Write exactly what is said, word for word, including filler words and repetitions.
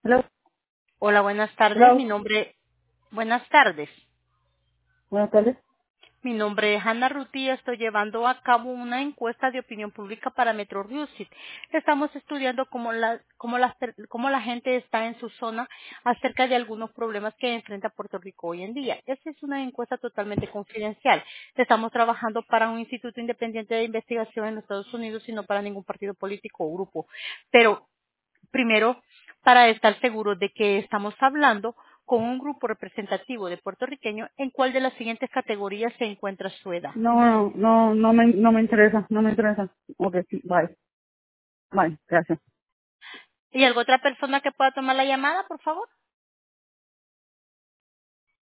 Hello, Hola, buenas tardes. Mi hello, nombre, buenas tardes. buenas tardes. Mi nombre es Ana Ruti y estoy llevando a cabo una encuesta de opinión pública para Metro Music. Estamos estudiando cómo la, cómo, la, cómo la gente está en su zona acerca de algunos problemas que enfrenta Puerto Rico hoy en día. Esta es una encuesta totalmente confidencial. Estamos trabajando para un instituto independiente de investigación en los Estados Unidos y no para ningún partido político o grupo. Pero primero, para estar seguros de que estamos hablando con un grupo representativo de puertorriqueños, ¿en cuál de las siguientes categorías se encuentra su edad? No, no, no, no me, no me interesa, no me interesa. Ok, sí, bye, bye, gracias. ¿Y alguna otra persona que pueda tomar la llamada, por favor?